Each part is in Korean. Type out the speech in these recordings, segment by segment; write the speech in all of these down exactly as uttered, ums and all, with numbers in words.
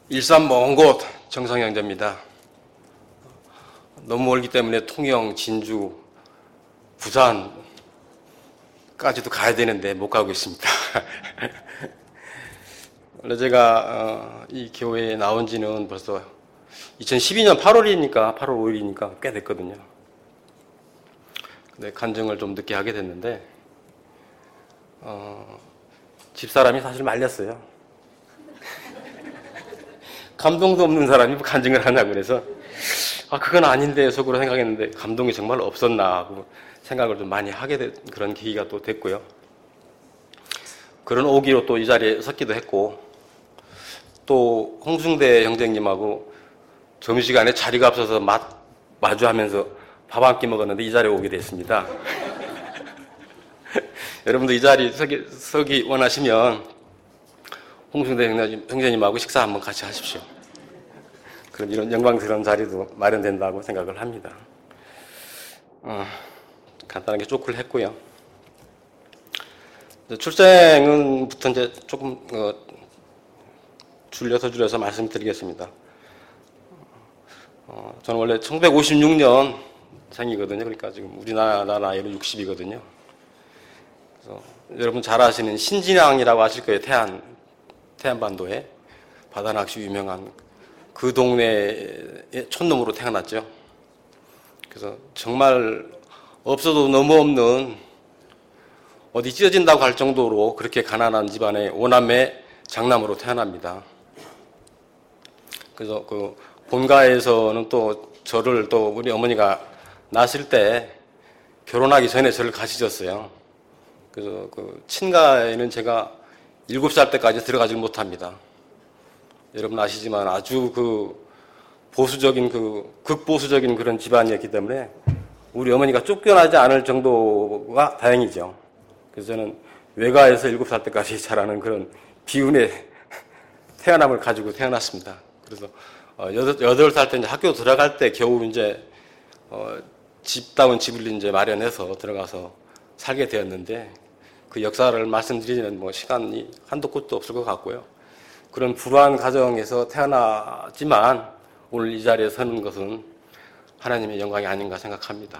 일산 먼 곳 정성영재입니다. 너무 멀기 때문에 통영, 진주, 부산까지도 가야 되는데 못 가고 있습니다. 원래 제가 이 교회에 나온 지는 벌써 이천십이 년 팔월이니까 팔월 오일이니까 꽤 됐거든요. 근데 간증을 좀 늦게 하게 됐는데 어, 집사람이 사실 말렸어요. 감동도 없는 사람이 간증을 하냐고 그래서 아 그건 아닌데 속으로 생각했는데 감동이 정말 없었나 하고 생각을 좀 많이 하게 된 그런 계기가 또 됐고요. 그런 오기로 또 이 자리에 섰기도 했고 또 홍승대 형제님하고 점심시간에 자리가 없어서 마, 마주하면서 밥 한 끼 먹었는데 이 자리에 오게 됐습니다. 여러분도 이 자리 서기, 서기 원하시면 홍승대 형제님하고 식사 한번 같이 하십시오. 그럼 이런 영광스러운 자리도 마련된다고 생각을 합니다. 어, 간단하게 쪼크를 했고요. 출생은부터 이제 조금 어, 줄여서 줄여서 말씀드리겠습니다. 어, 저는 원래 천구백오십육 년 생이거든요. 그러니까 지금 우리나라 나이로 육십이거든요. 그래서 여러분 잘 아시는 신진항이라고 아실 거예요. 태안, 태안반도에 바다낚시 유명한 그 동네의 촌놈으로 태어났죠. 그래서 정말 없어도 너무 없는 어디 찢어진다고 할 정도로 그렇게 가난한 집안의 오남매 장남으로 태어납니다. 그래서 그 본가에서는 또 저를 또 우리 어머니가 낳았을 때 결혼하기 전에 저를 가시졌어요. 그래서 그 친가에는 제가 일곱 살 때까지 들어가지 못합니다. 여러분 아시지만 아주 그 보수적인 그 극보수적인 그런 집안이었기 때문에 우리 어머니가 쫓겨나지 않을 정도가 다행이죠. 그래서 저는 외가에서 일곱 살 때까지 자라는 그런 비운의 태어남을 가지고 태어났습니다. 그래서 여덟 살 때 이제 학교 들어갈 때 겨우 이제 어 집다운 집을 이제 마련해서 들어가서 살게 되었는데 그 역사를 말씀드리면 뭐 시간이 한도 끝도 없을 것 같고요. 그런 불우한 가정에서 태어났지만 오늘 이 자리에 서는 것은 하나님의 영광이 아닌가 생각합니다.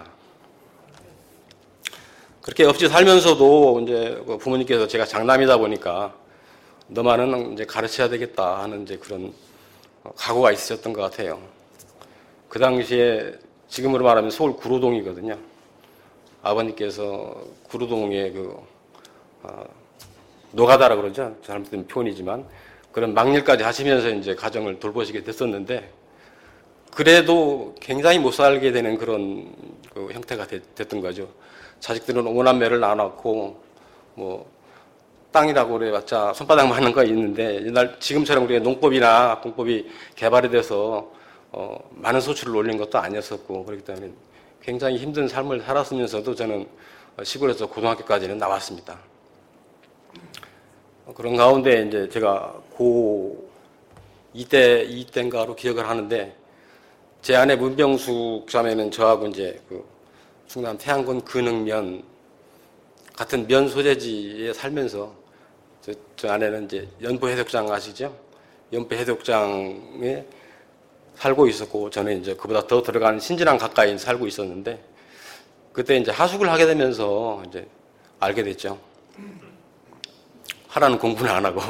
그렇게 없이 살면서도 이제 부모님께서 제가 장남이다 보니까 너만은 이제 가르쳐야 되겠다 하는 이제 그런 각오가 있으셨던 것 같아요. 그 당시에 지금으로 말하면 서울 구로동이거든요. 아버님께서 구로동에 그 어, 노가다라 그러죠. 잘못된 표현이지만 그런 막일까지 하시면서 이제 가정을 돌보시게 됐었는데 그래도 굉장히 못 살게 되는 그런 그 형태가 되, 됐던 거죠. 자식들은 오남매를 낳아놓고 뭐 땅이라고 그래봤자 손바닥만 하는 거 있는데 옛날 지금처럼 우리가 농법이나 공법이 개발이 돼서 어, 많은 소출을 올린 것도 아니었었고 그렇기 때문에 굉장히 힘든 삶을 살았으면서도 저는 시골에서 고등학교까지는 나왔습니다. 그런 가운데 이제 제가 고 이때 이때인가로 기억을 하는데 제 아내 문병숙 자매는 저하고 이제 그 충남 태안군 근흥면 같은 면 소재지에 살면서 저, 저 아내는 이제 연포 해독장 아시죠? 연포 해독장에 살고 있었고 저는 이제 그보다 더 들어가는 신진항 가까이 살고 있었는데 그때 이제 하숙을 하게 되면서 이제 알게 됐죠. 하라는 공부는 안 하고.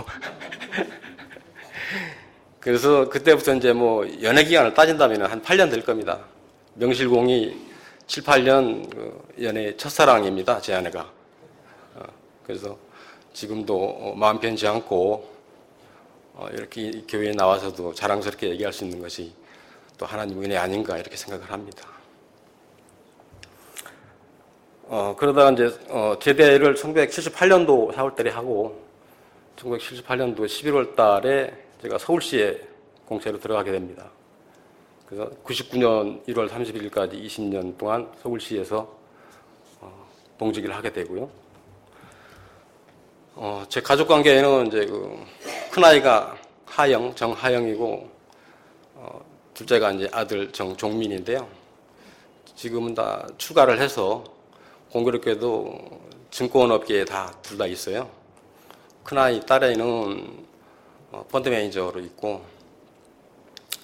그래서 그때부터 이제 뭐 연애 기간을 따진다면 한 팔 년 될 겁니다. 명실공히 칠, 팔 년 연애 첫사랑입니다. 제 아내가. 그래서 지금도 마음 편치 않고 이렇게 교회에 나와서도 자랑스럽게 얘기할 수 있는 것이 또 하나님 은혜 아닌가 이렇게 생각을 합니다. 어, 그러다가 이제 어, 제대를 천구백칠십팔 년도 사월달에 하고 천구백칠십팔 년도 십일월 달에 제가 서울시에 공채로 들어가게 됩니다. 그래서 구십구 년 일월 삼십일일까지 이십 년 동안 서울시에서 어, 봉직을 하게 되고요. 어, 제 가족 관계에는 이제 그 큰아이가 하영, 정하영이고, 어, 둘째가 이제 아들 정종민인데요. 지금은 다 추가를 해서 공교롭게도 증권업계에 다 둘 다 있어요. 큰아이, 딸애는 어, 펀드 매니저로 있고,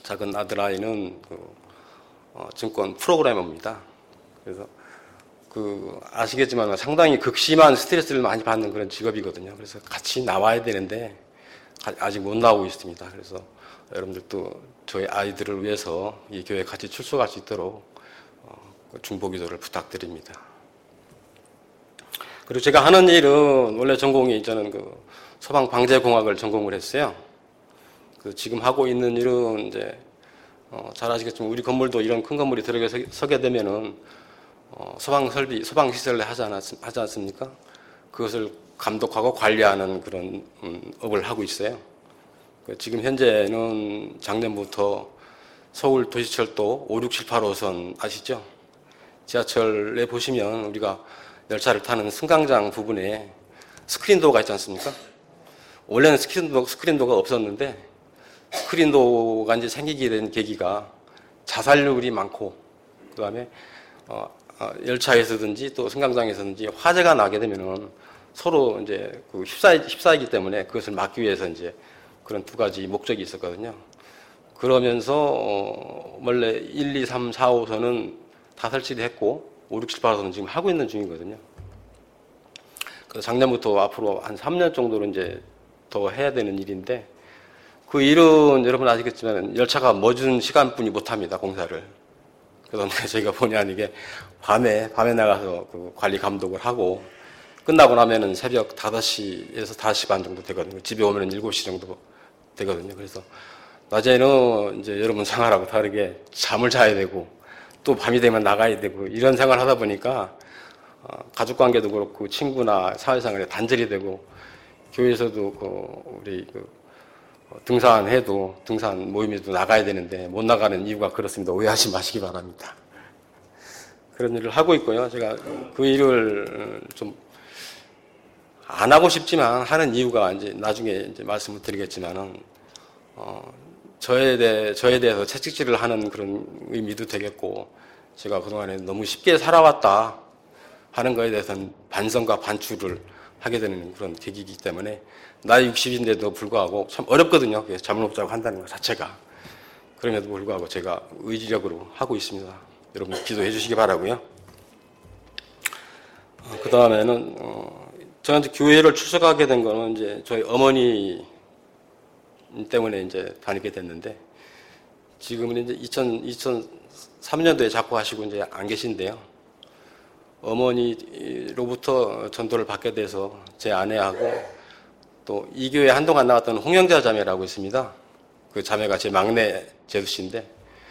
작은 아들아이는 그 어, 증권 프로그래머입니다. 그래서 그 아시겠지만 상당히 극심한 스트레스를 많이 받는 그런 직업이거든요. 그래서 같이 나와야 되는데 아직 못 나오고 있습니다. 그래서 여러분들도 저희 아이들을 위해서 이 교회에 같이 출석할 수 있도록 중보기도를 부탁드립니다. 그리고 제가 하는 일은 원래 전공이 저는 그 소방방재공학을 전공을 했어요. 그 지금 하고 있는 일은 이제 어, 잘 아시겠지만 우리 건물도 이런 큰 건물이 들어서게 서게 되면은 어, 소방 설비, 소방 시설을 하지, 않았, 하지 않습니까? 그것을 감독하고 관리하는 그런 음, 업을 하고 있어요. 그 지금 현재는 작년부터 서울 도시철도 오, 육, 칠, 팔 호선 아시죠? 지하철에 보시면 우리가 열차를 타는 승강장 부분에 스크린도어가 있지 않습니까? 원래는 스크린도, 스크린도어가 없었는데 스크린도어가 이제 생기게 된 계기가 자살률이 많고 그 다음에 어, 어, 열차에서든지 또 승강장에서든지 화재가 나게 되면은 서로 이제 그 휩싸이, 휩싸이기 때문에 그것을 막기 위해서 이제 그런 두 가지 목적이 있었거든요. 그러면서 어, 원래 일, 이, 삼, 사 호선은 다 설치를 했고 오, 육, 칠, 팔 호선은 지금 하고 있는 중이거든요. 그래서 작년부터 앞으로 한 삼 년 정도로 이제 더 해야 되는 일인데 그 일은 여러분 아시겠지만 열차가 멎은 시간뿐이 못합니다. 공사를. 그래서 저희가 본의 아니게 밤에 밤에 나가서 그 관리 감독을 하고 끝나고 나면은 새벽 다섯 시에서 다섯 시 반 정도 되거든요. 집에 오면은 일곱 시 정도 되거든요. 그래서 낮에는 이제 여러분 생활하고 다르게 잠을 자야 되고 또 밤이 되면 나가야 되고 이런 생활을 하다 보니까 어, 가족 관계도 그렇고 친구나 사회생활에 단절이 되고 교회에서도 그 우리 그 등산해도 등산 모임에도 나가야 되는데 못 나가는 이유가 그렇습니다. 오해하지 마시기 바랍니다. 그런 일을 하고 있고요. 제가 그 일을 좀 안 하고 싶지만 하는 이유가 이제 나중에 이제 말씀을 드리겠지만은 어, 저에 대해 저에 대해서 채찍질을 하는 그런 의미도 되겠고 제가 그동안에 너무 쉽게 살아왔다 하는 거에 대해서는 반성과 반추를 하게 되는 그런 계기이기 때문에 나이 육십인데도 불구하고 참 어렵거든요. 자문업자고 한다는 것 자체가. 그럼에도 불구하고 제가 의지력으로 하고 있습니다. 여러분 기도해 주시기 바라고요. 어, 그 다음에는 어, 저한테 교회를 출석하게 된 거는 이제 저희 어머니 때문에 이제 다니게 됐는데 지금은 이제 이천삼 년도에 자꾸 하시고 이제 안 계신데요. 어머니로부터 전도를 받게 돼서 제 아내하고 또 이 교회에 한동안 나왔던 홍영자 자매라고 있습니다. 그 자매가 제 막내 제수씨인데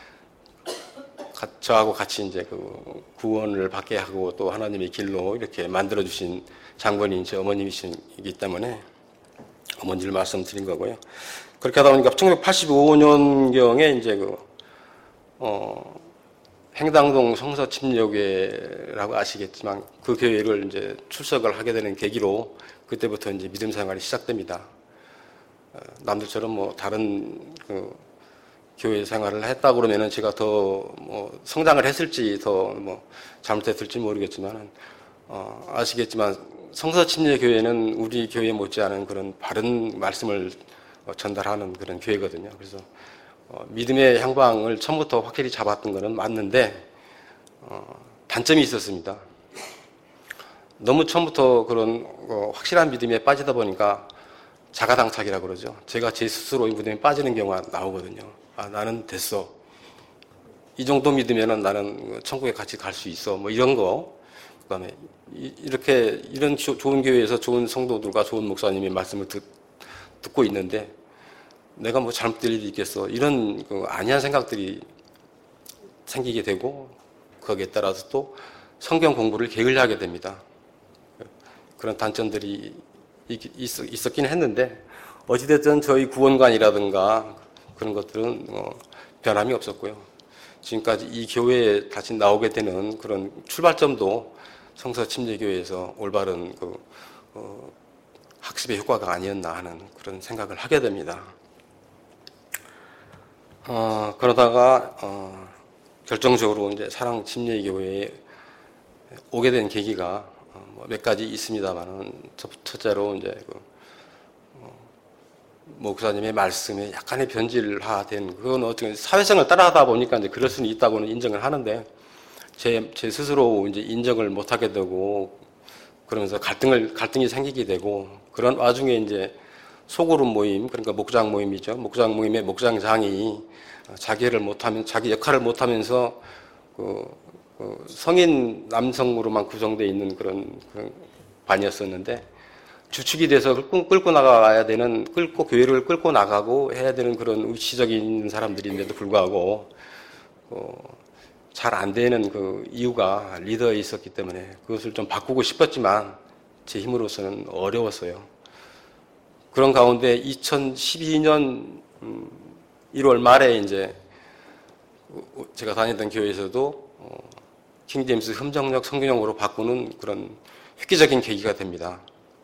저하고 같이 이제 그 구원을 받게 하고 또 하나님의 길로 이렇게 만들어주신 장본인 제 어머님이시기 때문에 어머니를 말씀드린 거고요. 그렇게 하다 보니까 천구백팔십오 년경에 이제 그, 어, 행당동 성서침례교회라고 아시겠지만 그 교회를 이제 출석을 하게 되는 계기로 그때부터 이제 믿음 생활이 시작됩니다. 어, 남들처럼 뭐 다른 그 교회 생활을 했다 그러면은 제가 더 뭐 성장을 했을지 더 뭐 잘못했을지 모르겠지만 어, 아시겠지만 성서침례교회는 우리 교회 못지않은 그런 바른 말씀을 전달하는 그런 교회거든요. 그래서 어, 믿음의 향방을 처음부터 확실히 잡았던 것은 맞는데 어, 단점이 있었습니다. 너무 처음부터 그런 어, 확실한 믿음에 빠지다 보니까 자가당착이라고 그러죠. 제가 제 스스로 이 믿음에 빠지는 경우가 나오거든요. 아, 나는 됐어. 이 정도 믿으면은 나는 천국에 같이 갈 수 있어. 뭐 이런 거. 그 다음에 이렇게 이런 좋은 교회에서 좋은 성도들과 좋은 목사님의 말씀을 듣, 듣고 있는데 내가 뭐 잘못될 일이 있겠어. 이런 그 아니한 생각들이 생기게 되고 거기에 따라서 또 성경 공부를 게을리하게 됩니다. 그런 단점들이 있, 있었긴 했는데 어찌됐든 저희 구원관이라든가 그런 것들은 어, 변함이 없었고요. 지금까지 이 교회에 다시 나오게 되는 그런 출발점도 성서침례교회에서 올바른 그, 어, 학습의 효과가 아니었나 하는 그런 생각을 하게 됩니다. 어, 그러다가 어, 결정적으로 이제 사랑침례교회에 오게 된 계기가 어, 몇 가지 있습니다만은 첫째로 이제 그, 어, 목사님의 말씀에 약간의 변질화된 그건 어떻게 사회성을 따라하다 보니까 이제 그럴 수는 있다고는 인정을 하는데 제, 제 스스로 이제 인정을 못하게 되고 그러면서 갈등을 갈등이 생기게 되고 그런 와중에 이제 소그룹 모임 그러니까 목장 모임이죠. 목장 모임의 목장장이 자기 일을 못하면 자기 역할을 못하면서 그, 그 성인 남성으로만 구성되어 있는 그런, 그런 반이었었는데 주축이 돼서 끌고, 끌고 나가야 되는 끌고 교회를 끌고 나가고 해야 되는 그런 의치적인 사람들인데도 불구하고 어, 잘 안 되는 그 이유가 리더에 있었기 때문에 그것을 좀 바꾸고 싶었지만 제 힘으로서는 어려웠어요. 그런 가운데 이천십이 년 일월 말에 이제 제가 다니던 교회에서도 킹제임스 흠정역 성경용어로 바꾸는 그런 획기적인 계기가 됩니다.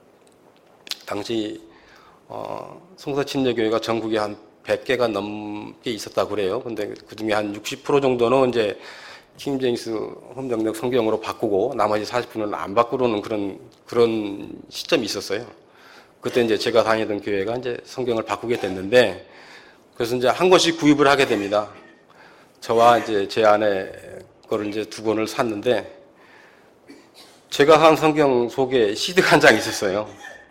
당시 어, 성서침례교회가 전국에 한 백 개가 넘게 있었다고 그래요. 근데 그 중에 한 육십 퍼센트 정도는 이제 킹제임스 흠정역 성경으로 바꾸고 나머지 사십 퍼센트는 안 바꾸려는 그런 그런 시점이 있었어요. 그때 이제 제가 다니던 교회가 이제 성경을 바꾸게 됐는데 그래서 이제 한 권씩 구입을 하게 됩니다. 저와 이제 제 아내 거를 이제 두 권을 샀는데 제가 산 성경 속에 시드가 한 장 있었어요.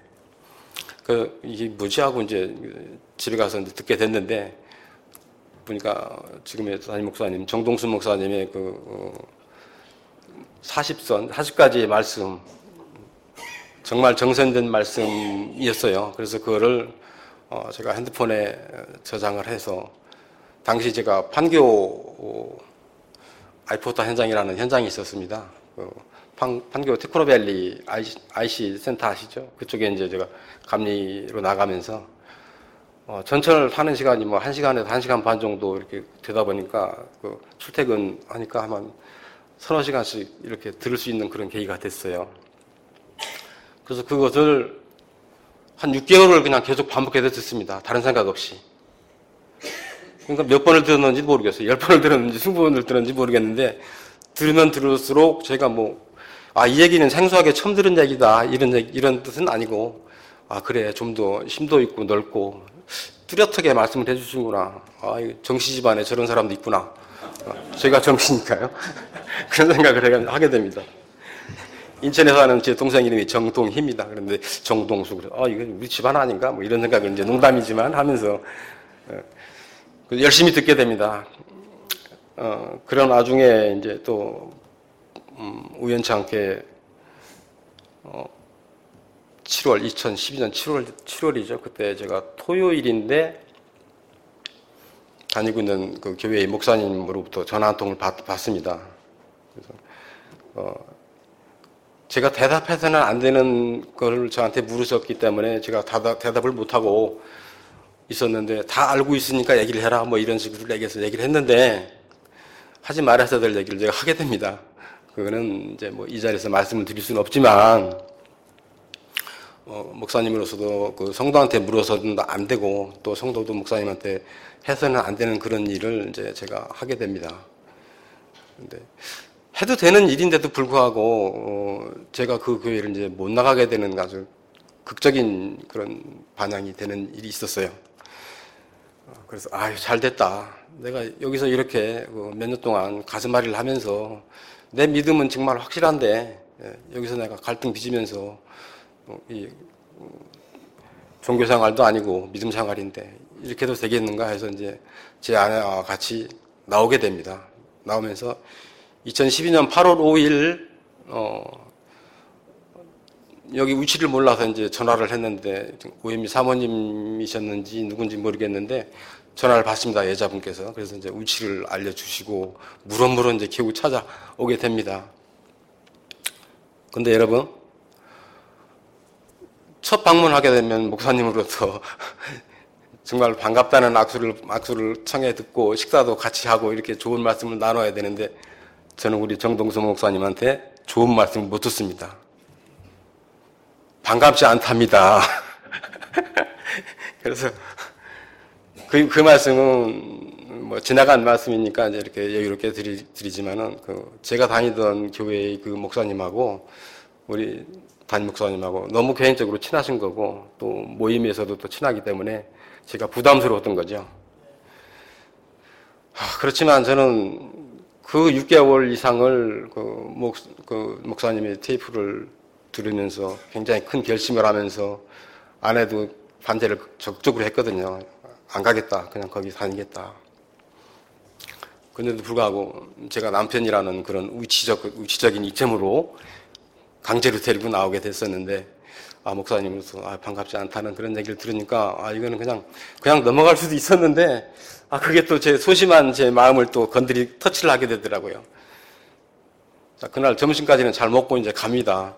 그 이게 뭐지 하고 이제 집에 가서 이제 듣게 됐는데 보니까 지금의 담임 목사님 정동순 목사님의 그 사십 선 사십 가지의 말씀 정말 정선된 말씀이었어요. 그래서 그거를 어 제가 핸드폰에 저장을 해서 당시 제가 판교 아이포타 현장이라는 현장이 있었습니다. 그 판, 판교 테크노밸리 아이씨, 아이씨 센터 아시죠? 그쪽에 이제 제가 감리로 나가면서 어, 전철 타는 시간이 뭐 한 시간에서 한 시간 반 정도 이렇게 되다 보니까 그 출퇴근 하니까 한 서너 시간씩 이렇게 들을 수 있는 그런 계기가 됐어요. 그래서 그것을 한 육 개월을 그냥 계속 반복해서 듣습니다. 다른 생각 없이. 그러니까 몇 번을 들었는지 모르겠어요. 열 번을 들었는지 이십 번을 들었는지 모르겠는데 들으면 들을수록 제가 뭐 아, 이 얘기는 생소하게 처음 들은 얘기다 이런 얘기, 이런 뜻은 아니고 아 그래 좀 더 심도 있고 넓고 뚜렷하게 말씀을 해주시는구나. 아 정씨 집안에 저런 사람도 있구나. 제가 정씨니까요. 그런 생각을 하게 됩니다. 인천에 사는 제 동생 이름이 정동희입니다. 그런데 정동수 그래서 아 이거 우리 집안 아닌가 뭐 이런 생각을 이제 농담이지만 하면서 열심히 듣게 됩니다. 어, 그런 와중에 이제 또 음, 우연치 않게 어, 칠월 이천십이 년 칠월 칠월이죠. 그때 제가 토요일인데 다니고 있는 그 교회의 목사님으로부터 전화 한 통을 받, 받습니다. 그래서 어, 제가 대답해서는 안 되는 걸 저한테 물으셨기 때문에 제가 대답, 대답을 못하고 있었는데 다 알고 있으니까 얘기를 해라 뭐 이런 식으로 얘기해서 얘기를 했는데 하지 말아야 될 얘기를 제가 하게 됩니다. 그거는 이제 뭐 이 자리에서 말씀을 드릴 수는 없지만 어, 목사님으로서도 그 성도한테 물어서는 안 되고 또 성도도 목사님한테 해서는 안 되는 그런 일을 이제 제가 하게 됩니다. 근데 해도 되는 일인데도 불구하고 어, 제가 그 교회를 이제 못 나가게 되는 아주 극적인 그런 반향이 되는 일이 있었어요. 그래서 아유 잘 됐다. 내가 여기서 이렇게 몇 년 동안 가슴앓이를 하면서 내 믿음은 정말 확실한데 여기서 내가 갈등 빚으면서 이 종교생활도 아니고 믿음생활인데 이렇게 해도 되겠는가 해서 이제 제 아내와 같이 나오게 됩니다. 나오면서 이천십이 년 팔월 오일 어 여기 위치를 몰라서 이제 전화를 했는데 오엠이 사모님이셨는지 누군지 모르겠는데 전화를 받습니다. 여자분께서. 그래서 이제 위치를 알려주시고 무럭무럭 이제 겨우 찾아오게 됩니다. 근데 여러분 첫 방문하게 되면 목사님으로부터 정말 반갑다는 악수를 악수를 청해 듣고 식사도 같이 하고 이렇게 좋은 말씀을 나눠야 되는데 저는 우리 정동수 목사님한테 좋은 말씀을 못 듣습니다. 반갑지 않답니다. 그래서 그, 그 말씀은 뭐 지나간 말씀이니까 이제 이렇게 여유롭게 드리, 드리지만은 그 제가 다니던 교회의 그 목사님하고 우리 담임 목사님하고 너무 개인적으로 친하신 거고 또 모임에서도 또 친하기 때문에 제가 부담스러웠던 거죠. 아, 그렇지만 저는 그 육 개월 이상을 그, 목, 그 목사님의 테이프를 들으면서 굉장히 큰 결심을 하면서 아내도 반대를 적극적으로 했거든요. 안 가겠다. 그냥 거기 다니겠다. 그런데도 불구하고 제가 남편이라는 그런 위치적, 위치적인 이점으로 강제로 데리고 나오게 됐었는데, 아, 목사님으로서, 아, 반갑지 않다는 그런 얘기를 들으니까, 아, 이거는 그냥, 그냥 넘어갈 수도 있었는데, 아, 그게 또 제 소심한 제 마음을 또 건드리, 터치를 하게 되더라고요. 자, 그날 점심까지는 잘 먹고 이제 갑니다.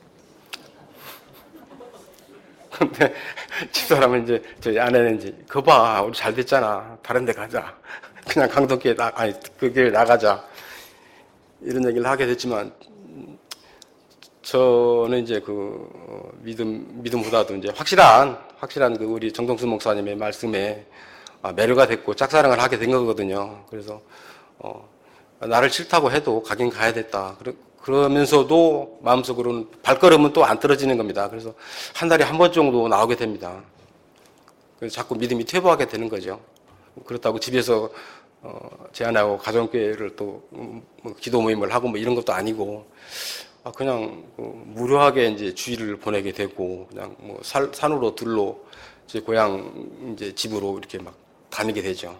근데 집사람은 이제, 저희 아내는 이제, 거 봐, 우리 잘 됐잖아. 다른 데 가자. 그냥 강덕교에 나, 아니, 그 교회 나가자. 이런 얘기를 하게 됐지만, 저는 이제 그, 어, 믿음, 믿음보다도 이제 확실한, 확실한 그 우리 정동수 목사님의 말씀에 아, 매료가 됐고 짝사랑을 하게 된 거거든요. 그래서, 어, 나를 싫다고 해도 가긴 가야 됐다. 그러, 그러면서도 마음속으로는 발걸음은 또 안 떨어지는 겁니다. 그래서 한 달에 한 번 정도 나오게 됩니다. 그래서 자꾸 믿음이 퇴보하게 되는 거죠. 그렇다고 집에서 어, 제 아내하고 가정교회를 또 음, 뭐 기도 모임을 하고 뭐 이런 것도 아니고 아, 그냥 뭐 무료하게 이제 주일을 보내게 되고 그냥 뭐 살, 산으로 들로 제 고향 이제 집으로 이렇게 막 다니게 되죠.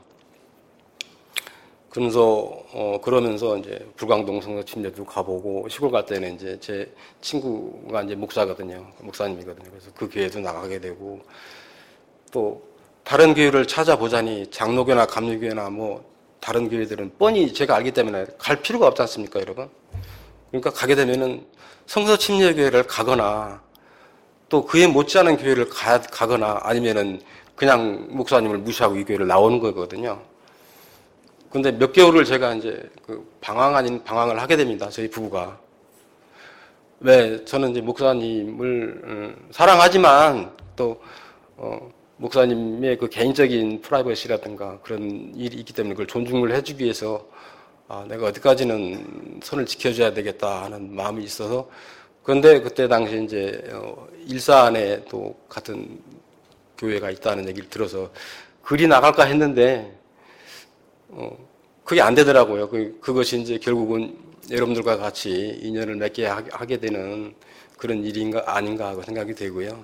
그러면서 어 그러면서 이제 불광동 성서 침례도 가보고 시골 갈 때는 이제 제 친구가 이제 목사거든요. 목사님이거든요. 그래서 그 교회도 나가게 되고 또 다른 교회를 찾아보자니 장로교나 감리교회나 뭐 다른 교회들은 뻔히 제가 알기 때문에 갈 필요가 없지 않습니까, 여러분? 그러니까 가게 되면은 성서 침례 교회를 가거나 또 그에 못지않은 교회를 가, 가거나 아니면은 그냥 목사님을 무시하고 이 교회를 나오는 거거든요. 근데 몇 개월을 제가 이제 그 방황 아닌 방황을 하게 됩니다. 저희 부부가. 왜 저는 이제 목사님을 음, 사랑하지만 또 어, 목사님의 그 개인적인 프라이버시라든가 그런 일이 있기 때문에 그걸 존중을 해주기 위해서 아, 내가 어디까지는 선을 지켜줘야 되겠다 하는 마음이 있어서 그런데 그때 당시 이제 어, 일산에 또 같은 교회가 있다는 얘기를 들어서 그리 나갈까 했는데 어, 그게 안 되더라고요. 그, 그것이 이제 결국은 여러분들과 같이 인연을 맺게 하게 되는 그런 일인가 아닌가 하고 생각이 되고요.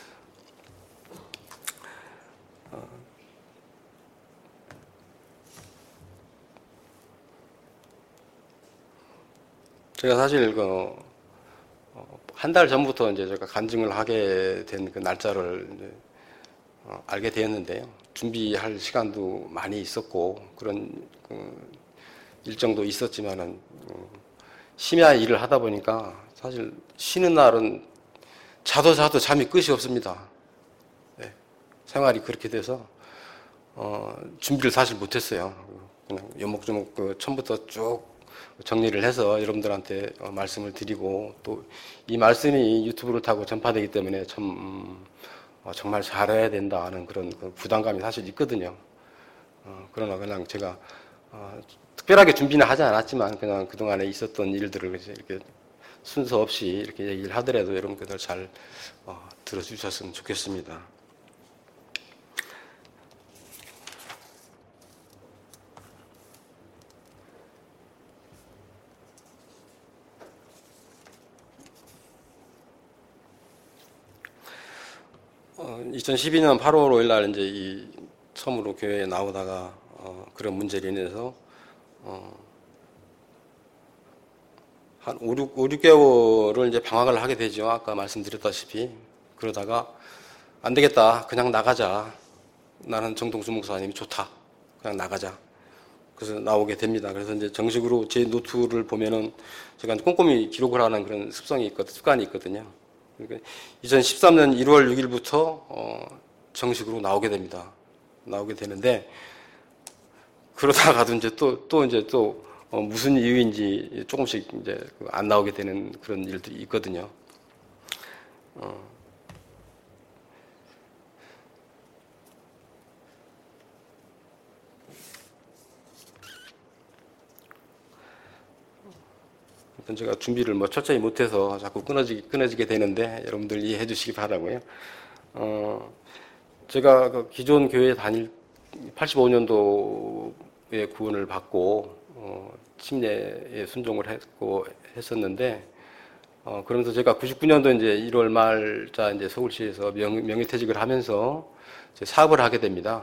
어, 제가 사실 그 한 달 전부터 이제 제가 간증을 하게 된 그 날짜를 이제 어, 알게 되었는데요. 준비할 시간도 많이 있었고 그런 그 일정도 있었지만은 어, 심야 일을 하다 보니까 사실 쉬는 날은 자도 자도 잠이 끝이 없습니다. 네. 생활이 그렇게 돼서 어, 준비를 사실 못했어요. 그냥 요목조목 그 처음부터 쭉 정리를 해서 여러분들한테 어, 말씀을 드리고 또 이 말씀이 유튜브를 타고 전파되기 때문에 참 음, 어, 정말 잘해야 된다 하는 그런 그 부담감이 사실 있거든요. 어, 그러나 그냥 제가 어, 특별하게 준비는 하지 않았지만 그냥 그동안에 있었던 일들을 이렇게 순서 없이 이렇게 얘기를 하더라도 여러분들 잘 어, 들어주셨으면 좋겠습니다. 어, 이천십이 년 팔월 오일 날 이제 이 처음으로 교회에 나오다가 어, 그런 문제로 인해서 어, 한 오, 육, 오, 육 개월을 이제 방황을 하게 되죠. 아까 말씀드렸다시피. 그러다가 안 되겠다. 그냥 나가자. 나는 정동수 목사님이 좋다. 그냥 나가자. 그래서 나오게 됩니다. 그래서 이제 정식으로 제 노트를 보면은 제가 꼼꼼히 기록을 하는 그런 습성이 있거든, 습관이 있거든요. 그러니까 이천십삼 년 일월 육일부터 어, 정식으로 나오게 됩니다. 나오게 되는데 그러다가도 이제 또, 또 이제 또 어, 무슨 이유인지 조금씩 이제 안 나오게 되는 그런 일들이 있거든요. 어. 어떤 제가 준비를 뭐 철저히 못해서 자꾸 끊어지게, 끊어지게 되는데 여러분들 이해해 주시기 바라고요. 어, 제가 그 기존 교회 다닐 팔십오 년도에 구원을 받고 어, 침례에 순종을 했고 했었는데 어, 그러면서 제가 구십구 년도 이제 일월 말자 이제 서울시에서 명, 명예퇴직을 하면서 이제 사업을 하게 됩니다.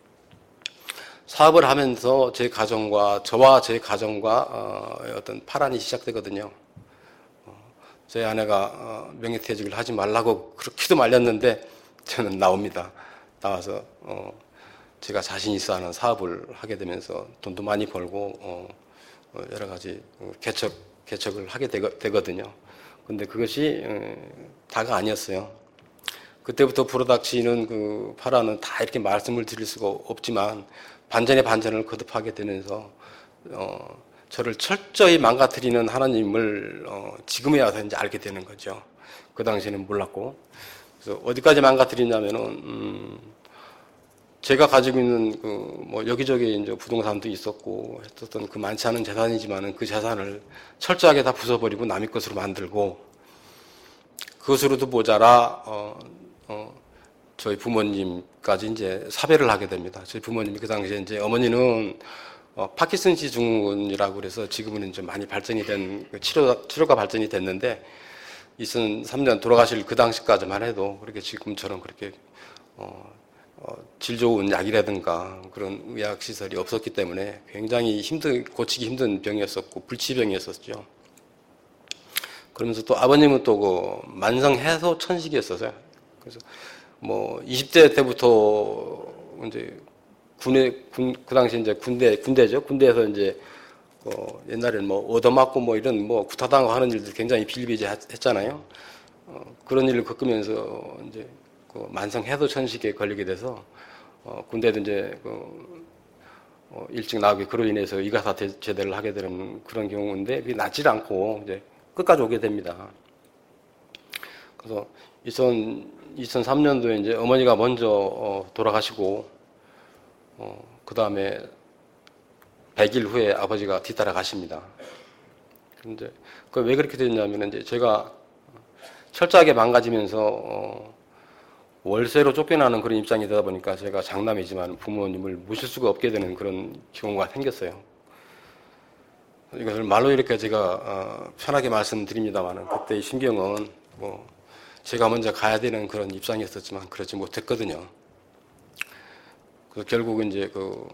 사업을 하면서 제 가정과 저와 제 가정과 어, 어떤 파란이 시작되거든요. 어, 제 아내가 어, 명예퇴직을 하지 말라고 그렇게도 말렸는데 저는 나옵니다. 나와서 어, 제가 자신 있어 하는 사업을 하게 되면서 돈도 많이 벌고 어, 어, 여러 가지 개척 개척을 하게 되거, 되거든요. 근데 그것이 어, 다가 아니었어요. 그때부터 불어닥치는 그 파란은 다 이렇게 말씀을 드릴 수가 없지만 반전의 반전을 거듭하게 되면서 어, 저를 철저히 망가뜨리는 하나님을 어, 지금에 와서 이제 알게 되는 거죠. 그 당시에는 몰랐고. 그래서 어디까지 망가뜨리냐면은 음, 제가 가지고 있는 그 뭐 여기저기 이제 부동산도 있었고 했었던 그 많지 않은 재산이지만은 그 재산을 철저하게 다 부숴버리고 남의 것으로 만들고 그것으로도 모자라 어, 어, 저희 부모님까지 이제 사배를 하게 됩니다. 저희 부모님이 그 당시에 이제 어머니는 어, 파킨슨씨 증후군이라고 그래서 지금은 이제 많이 발전이 된 치료 치료가 발전이 됐는데 이천삼 년 돌아가실 그 당시까지만 해도 그렇게 지금처럼 그렇게 어, 어, 질 좋은 약이라든가 그런 의학 시설이 없었기 때문에 굉장히 힘든 고치기 힘든 병이었었고 불치병이었었죠. 그러면서 또 아버님은 또 그 만성 해소 천식이었어요. 그래서 뭐 이십 대 때부터 이제 군에 군, 그 당시 이제 군대 군대죠. 군대에서 이제 어, 옛날에는 뭐 얻어맞고 뭐 이런 뭐 구타당하고 하는 일들 굉장히 비일비재했잖아요. 어, 그런 일을 겪으면서 이제 그 만성 해소 천식에 걸리게 돼서 어, 군대도 이제 그 어, 일찍 나오게 그로 인해서 의가사 제대를 하게 되는 그런 경우인데 그게 낫질 않고 이제 끝까지 오게 됩니다. 그래서 이천삼 년도에 이제 어머니가 먼저 어, 돌아가시고 어, 그 다음에 백 일 후에 아버지가 뒤따라 가십니다. 근데 그 왜 그렇게 됐냐면 이제 제가 철저하게 망가지면서 어, 월세로 쫓겨나는 그런 입장이 되다 보니까 제가 장남이지만 부모님을 모실 수가 없게 되는 그런 경우가 생겼어요. 이것을 말로 이렇게 제가 어, 편하게 말씀드립니다만 그때의 심경은 뭐 제가 먼저 가야 되는 그런 입장이었었지만 그러지 못했거든요. 그래서 결국 이제 그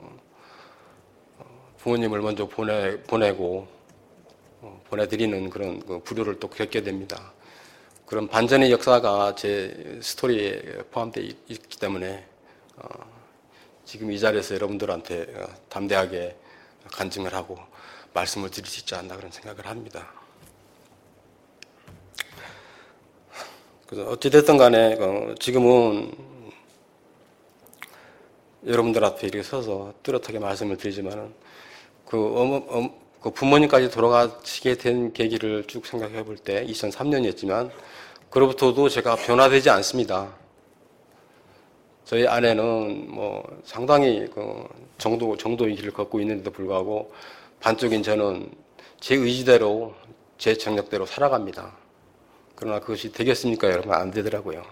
부모님을 먼저 보내 보내고 어, 보내드리는 그런 그 부류를 또 겪게 됩니다. 그런 반전의 역사가 제 스토리에 포함되어 있기 때문에 어, 지금 이 자리에서 여러분들한테 어, 담대하게 간증을 하고 말씀을 드릴 수 있지 않나 그런 생각을 합니다. 그래서 어찌됐든 간에 어, 지금은 여러분들 앞에 이렇게 서서 뚜렷하게 말씀을 드리지만은 그, 어머, 어, 그 부모님까지 돌아가시게 된 계기를 쭉 생각해 볼 때 이천삼 년이었지만 그로부터도 제가 변화되지 않습니다. 저희 아내는 뭐 상당히 그 정도, 정도의 길을 걷고 있는데도 불구하고 반쪽인 저는 제 의지대로 제 정력대로 살아갑니다. 그러나 그것이 되겠습니까? 여러분 안 되더라고요.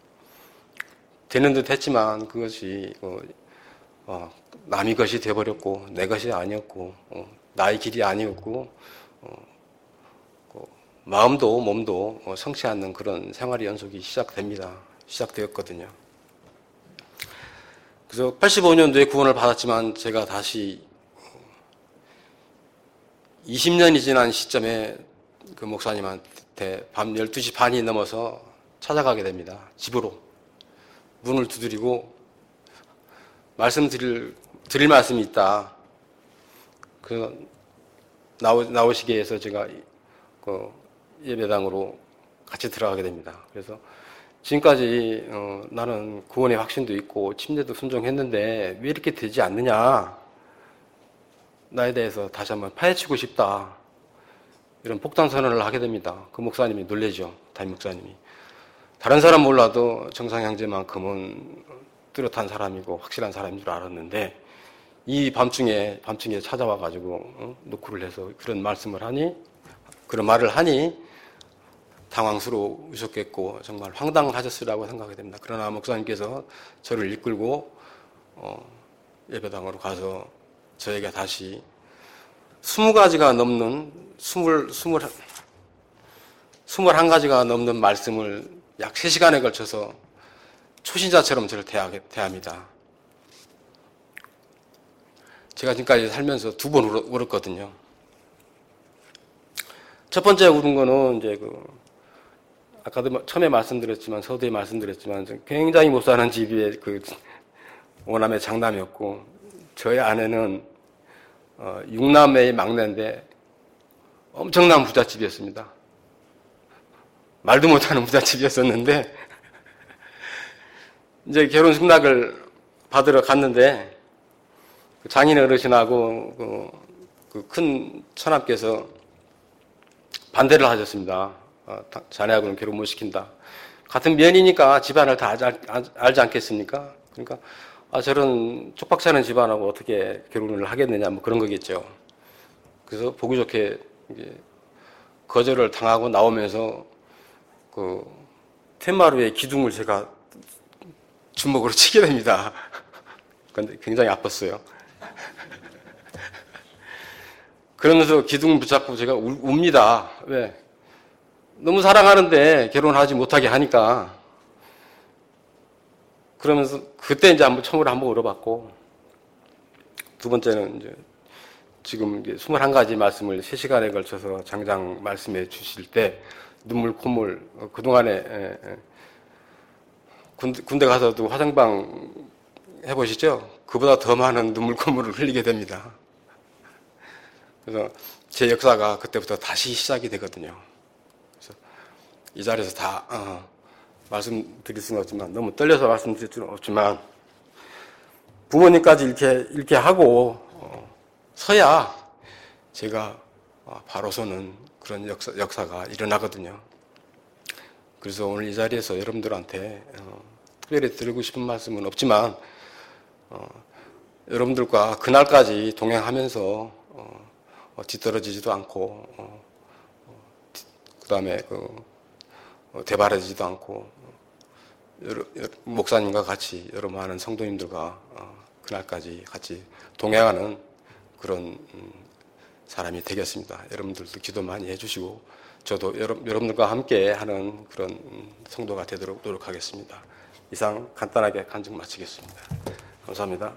되는 듯 했지만 그것이 어, 남의 것이 되어버렸고 내 것이 아니었고 어, 나의 길이 아니었고 어, 마음도 몸도 성치 않는 그런 생활의 연속이 시작됩니다. 시작되었거든요. 그래서 팔십오 년도에 구원을 받았지만 제가 다시 이십 년이 지난 시점에 그 목사님한테 밤 열두 시 반이 넘어서 찾아가게 됩니다. 집으로. 문을 두드리고 말씀드릴, 드릴 말씀이 있다. 그 나오, 나오시게 해서 제가 그 예배당으로 같이 들어가게 됩니다. 그래서 지금까지 어, 나는 구원의 확신도 있고 침례도 순종했는데 왜 이렇게 되지 않느냐 나에 대해서 다시 한번 파헤치고 싶다 이런 폭탄 선언을 하게 됩니다. 그 목사님이 놀라죠. 담임 목사님이 다른 사람 몰라도 정상 형제만큼은 뚜렷한 사람이고 확실한 사람인 줄 알았는데 이 밤중에 밤중에 찾아와 가지고 어? 노크를 해서 그런 말씀을 하니 그런 말을 하니 당황스러우셨겠고 정말 황당하셨으라고 생각이 됩니다. 그러나 목사님께서 저를 이끌고 어, 예배당으로 가서 저에게 다시 스무 가지가 넘는 스물 스물 스물한 가지가 넘는 말씀을 약 세 시간에 걸쳐서 초신자처럼 저를 대하게, 대합니다. 제가 지금까지 살면서 두 번 울었거든요. 첫 번째 울은 거는 이제 그 아까도 처음에 말씀드렸지만 서두에 말씀드렸지만 굉장히 못 사는 집의 그 오남의 장남이었고 저희 아내는 어, 육남매의 막내인데 엄청난 부잣집이었습니다. 말도 못하는 부잣집이었었는데 이제 결혼 승낙을 받으러 갔는데 장인 어르신하고 그 큰 처남께서 반대를 하셨습니다. 어, 자네하고는 결혼 못 시킨다. 같은 면이니까 집안을 다 알, 알지 않겠습니까? 그러니까 아, 저런 촉박차는 집안하고 어떻게 결혼을 하겠느냐 뭐 그런 거겠죠. 그래서 보기 좋게 이제 거절을 당하고 나오면서 그 텐마루의 기둥을 제가 주먹으로 치게 됩니다. 근데 굉장히 아팠어요. 그러면서 기둥 붙잡고 제가 우, 웁니다. 왜? 너무 사랑하는데 결혼하지 못하게 하니까. 그러면서 그때 이제 한번 처음으로 한번 울어봤고, 두 번째는 이제 지금 이제 스물한 가지 말씀을 세 시간에 걸쳐서 장장 말씀해 주실 때 눈물 콧물 그동안에 에, 에, 군대, 군대 가서도 화장방 해보시죠? 그보다 더 많은 눈물 콧물을 흘리게 됩니다. 그래서 제 역사가 그때부터 다시 시작이 되거든요. 그래서 이 자리에서 다 어, 말씀드릴 수는 없지만 너무 떨려서 말씀드릴 수는 없지만 부모님까지 이렇게 이렇게 하고 어, 서야 제가 어, 바로 서는 그런 역사, 역사가 일어나거든요. 그래서 오늘 이 자리에서 여러분들한테 어, 특별히 드리고 싶은 말씀은 없지만 어, 여러분들과 그날까지 동행하면서 어, 어, 뒤떨어지지도 않고 어, 어, 그 다음에 그, 어, 대바라지도 않고 여러, 여러, 목사님과 같이 여러 많은 성도님들과 어, 그날까지 같이 동행하는 그런 음, 사람이 되겠습니다. 여러분들도 기도 많이 해주시고 저도 여러, 여러분들과 함께 하는 그런 음, 성도가 되도록 노력하겠습니다. 이상 간단하게 간증 마치겠습니다. 감사합니다.